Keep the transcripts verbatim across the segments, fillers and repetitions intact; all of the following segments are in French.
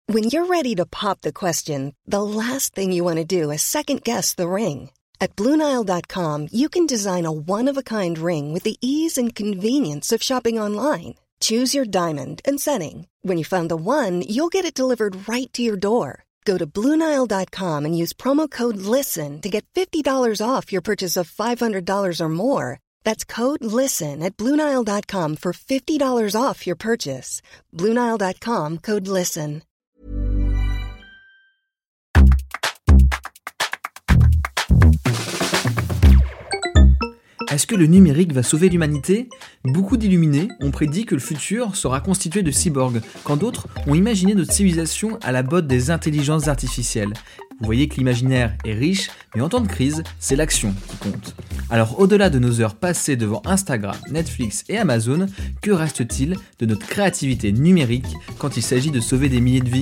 When you're ready to pop the question, the last thing you want to do is second-guess the ring. At Blue Nile dot com, you can design a one-of-a-kind ring with the ease and convenience of shopping online. Choose your diamond and setting. When you find the one, you'll get it delivered right to your door. Go to Blue Nile dot com and use promo code LISTEN to get fifty dollars off your purchase of five hundred dollars or more. That's code LISTEN at Blue Nile dot com for fifty dollars off your purchase. Blue Nile dot com, code LISTEN. Est-ce que le numérique va sauver l'humanité ? Beaucoup d'illuminés ont prédit que le futur sera constitué de cyborgs, quand d'autres ont imaginé notre civilisation à la botte des intelligences artificielles. Vous voyez que l'imaginaire est riche, mais en temps de crise, c'est l'action qui compte. Alors au-delà de nos heures passées devant Instagram, Netflix et Amazon, que reste-t-il de notre créativité numérique quand il s'agit de sauver des milliers de vies ?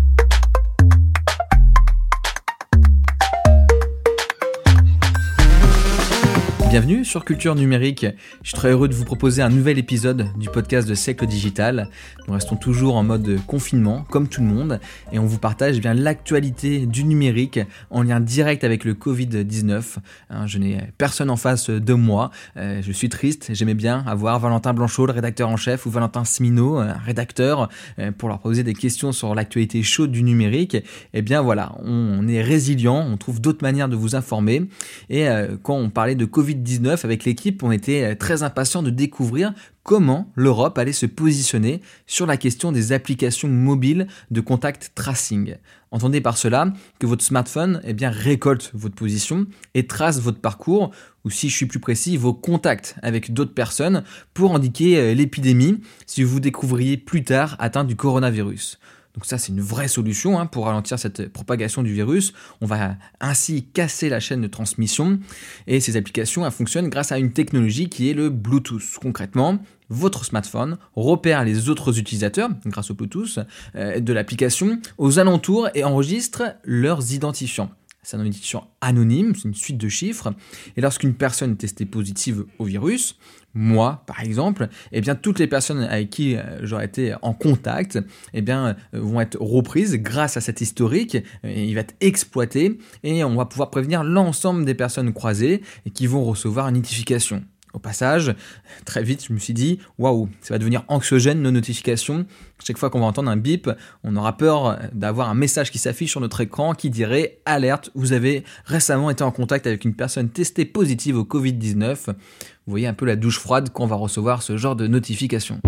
Bienvenue sur Culture Numérique. Je suis très heureux de vous proposer un nouvel épisode du podcast de Siècle Digital. Nous restons toujours en mode confinement, comme tout le monde, et on vous partage eh bien l'actualité du numérique en lien direct avec le covid dix-neuf. Hein, je n'ai personne en face de moi. Euh, je suis triste. J'aimais bien avoir Valentin Blanchot, le rédacteur en chef, ou Valentin Smino, un rédacteur, euh, pour leur poser des questions sur l'actualité chaude du numérique. Eh bien voilà, on, on est résilient, on trouve d'autres manières de vous informer. Et euh, quand on parlait de covid dix-neuf avec l'équipe, on était très impatients de découvrir comment l'Europe allait se positionner sur la question des applications mobiles de contact tracing. Entendez par cela que votre smartphone eh bien, récolte votre position et trace votre parcours, ou si je suis plus précis, vos contacts avec d'autres personnes pour indiquer l'épidémie si vous vous découvriez plus tard atteint du coronavirus. Donc ça, c'est une vraie solution hein, pour ralentir cette propagation du virus. On va ainsi casser la chaîne de transmission. Et ces applications, elles fonctionnent grâce à une technologie qui est le Bluetooth. Concrètement, votre smartphone repère les autres utilisateurs, grâce au Bluetooth, euh, de l'application aux alentours et enregistre leurs identifiants. C'est un identifiant anonyme, c'est une suite de chiffres. Et lorsqu'une personne est testée positive au virus, moi par exemple, eh bien toutes les personnes avec qui j'aurais été en contact, eh bien vont être reprises grâce à cet historique. Il va être exploité et on va pouvoir prévenir l'ensemble des personnes croisées et qui vont recevoir une notification. Au passage, très vite, je me suis dit « Waouh, ça va devenir anxiogène nos notifications. Chaque fois qu'on va entendre un bip, on aura peur d'avoir un message qui s'affiche sur notre écran qui dirait « Alerte, vous avez récemment été en contact avec une personne testée positive au covid dix-neuf. » Vous voyez un peu la douche froide quand on va recevoir ce genre de notification.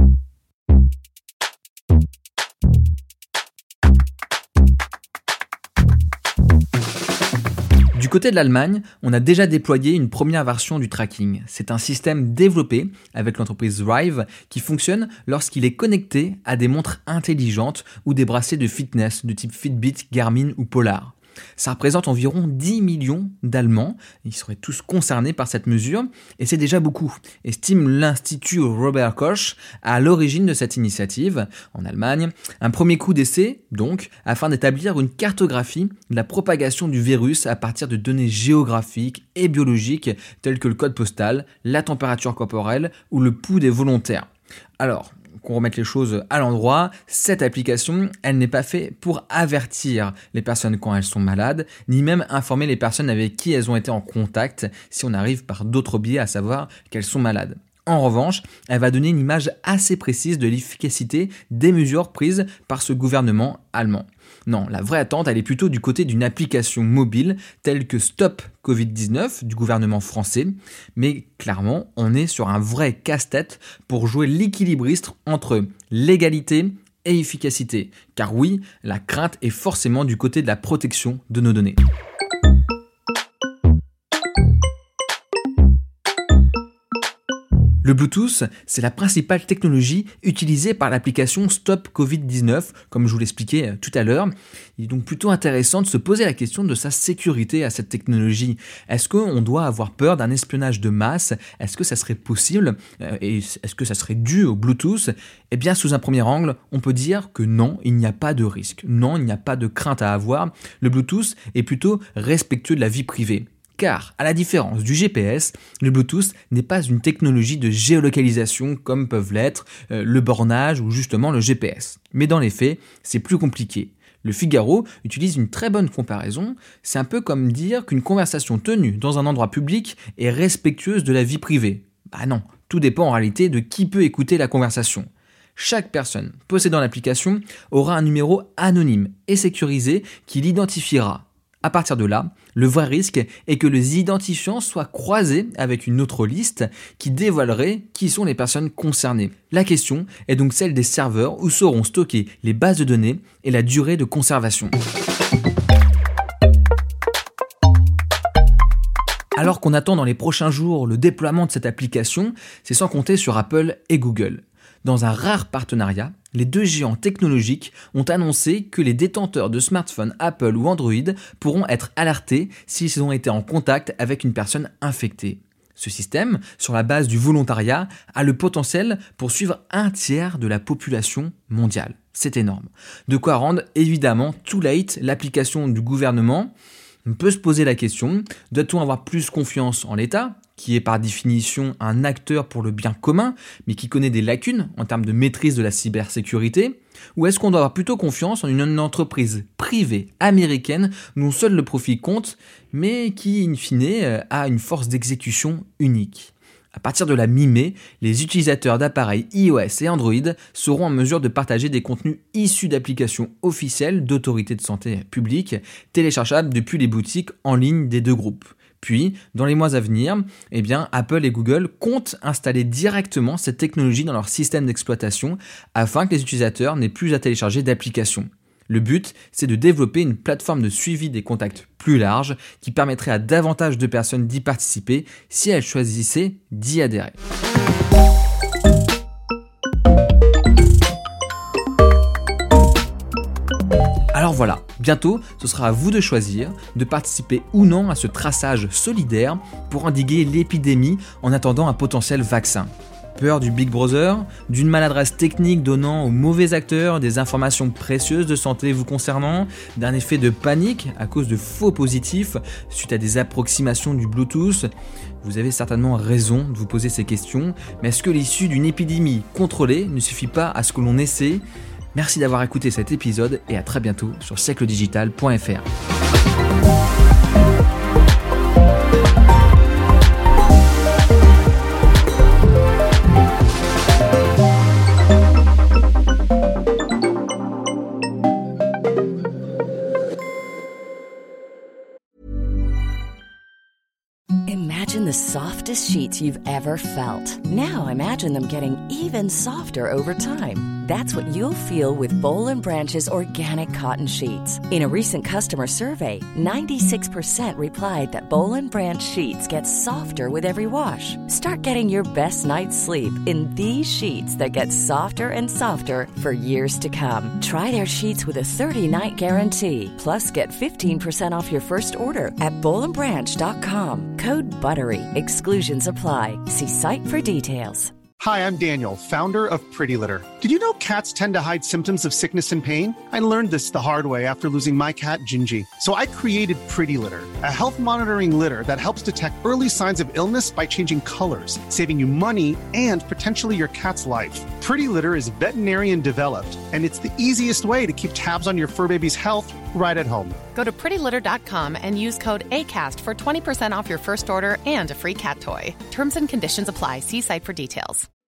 Du côté de l'Allemagne, on a déjà déployé une première version du tracking. C'est un système développé avec l'entreprise Rive qui fonctionne lorsqu'il est connecté à des montres intelligentes ou des bracelets de fitness de type Fitbit, Garmin ou Polar. Ça représente environ dix millions d'Allemands. Ils seraient tous concernés par cette mesure et c'est déjà beaucoup, estime l'Institut Robert Koch à l'origine de cette initiative en Allemagne. Un premier coup d'essai, donc, afin d'établir une cartographie de la propagation du virus à partir de données géographiques et biologiques telles que le code postal, la température corporelle ou le pouls des volontaires. Alors, qu'on remette les choses à l'endroit, cette application, elle n'est pas faite pour avertir les personnes quand elles sont malades, ni même informer les personnes avec qui elles ont été en contact si on arrive par d'autres biais à savoir qu'elles sont malades. En revanche, elle va donner une image assez précise de l'efficacité des mesures prises par ce gouvernement allemand. Non, la vraie attente, elle est plutôt du côté d'une application mobile telle que Stop covid dix-neuf du gouvernement français. Mais clairement, on est sur un vrai casse-tête pour jouer l'équilibriste entre légalité et efficacité. Car oui, la crainte est forcément du côté de la protection de nos données. Le Bluetooth, c'est la principale technologie utilisée par l'application Stop covid dix-neuf, comme je vous l'expliquais tout à l'heure. Il est donc plutôt intéressant de se poser la question de sa sécurité à cette technologie. Est-ce qu'on doit avoir peur d'un espionnage de masse ? Est-ce que ça serait possible ? Et est-ce que ça serait dû au Bluetooth ? Eh bien, sous un premier angle, on peut dire que non, il n'y a pas de risque. Non, il n'y a pas de crainte à avoir. Le Bluetooth est plutôt respectueux de la vie privée. Car, à la différence du G P S, le Bluetooth n'est pas une technologie de géolocalisation comme peuvent l'être euh, le bornage ou justement le G P S. Mais dans les faits, c'est plus compliqué. Le Figaro utilise une très bonne comparaison, c'est un peu comme dire qu'une conversation tenue dans un endroit public est respectueuse de la vie privée. Bah non, tout dépend en réalité de qui peut écouter la conversation. Chaque personne possédant l'application aura un numéro anonyme et sécurisé qui l'identifiera. À partir de là, le vrai risque est que les identifiants soient croisés avec une autre liste qui dévoilerait qui sont les personnes concernées. La question est donc celle des serveurs où seront stockées les bases de données et la durée de conservation. Alors qu'on attend dans les prochains jours le déploiement de cette application, c'est sans compter sur Apple et Google. Dans un rare partenariat, les deux géants technologiques ont annoncé que les détenteurs de smartphones Apple ou Android pourront être alertés s'ils ont été en contact avec une personne infectée. Ce système, sur la base du volontariat, a le potentiel pour suivre un tiers de la population mondiale. C'est énorme. De quoi rendre évidemment too late l'application du gouvernement. On peut se poser la question, doit-on avoir plus confiance en l'État, qui est par définition un acteur pour le bien commun, mais qui connaît des lacunes en termes de maîtrise de la cybersécurité, ou est-ce qu'on doit avoir plutôt confiance en une entreprise privée américaine dont seul le profit compte, mais qui, in fine, a une force d'exécution unique ? À partir de la mi-mai, les utilisateurs d'appareils iOS et Android seront en mesure de partager des contenus issus d'applications officielles d'autorités de santé publique, téléchargeables depuis les boutiques en ligne des deux groupes. Puis, dans les mois à venir, eh bien, Apple et Google comptent installer directement cette technologie dans leur système d'exploitation afin que les utilisateurs n'aient plus à télécharger d'applications. Le but, c'est de développer une plateforme de suivi des contacts plus large qui permettrait à davantage de personnes d'y participer si elles choisissaient d'y adhérer. Alors voilà, bientôt, ce sera à vous de choisir de participer ou non à ce traçage solidaire pour endiguer l'épidémie en attendant un potentiel vaccin. Peur du Big Brother, d'une maladresse technique donnant aux mauvais acteurs des informations précieuses de santé vous concernant, d'un effet de panique à cause de faux positifs suite à des approximations du Bluetooth. Vous avez certainement raison de vous poser ces questions, mais est-ce que l'issue d'une épidémie contrôlée ne suffit pas à ce que l'on essaie ? Merci d'avoir écouté cet épisode et à très bientôt sur siècle digital point f r. Imagine the softest sheets you've ever felt. Now imagine them getting even softer over time. That's what you'll feel with Boll and Branch's organic cotton sheets. In a recent customer survey, ninety-six percent replied that Boll and Branch sheets get softer with every wash. Start getting your best night's sleep in these sheets that get softer and softer for years to come. Try their sheets with a thirty-night guarantee. Plus, get fifteen percent off your first order at boll and branch dot com. Code BUTTERY. Exclusions apply. See site for details. Hi, I'm Daniel, founder of Pretty Litter. Did you know cats tend to hide symptoms of sickness and pain? I learned this the hard way after losing my cat, Gingy. So I created Pretty Litter, a health monitoring litter that helps detect early signs of illness by changing colors, saving you money and potentially your cat's life. Pretty Litter is veterinarian developed, and it's the easiest way to keep tabs on your fur baby's health right at home. Go to pretty litter dot com and use code ACAST for twenty percent off your first order and a free cat toy. Terms and conditions apply. See site for details.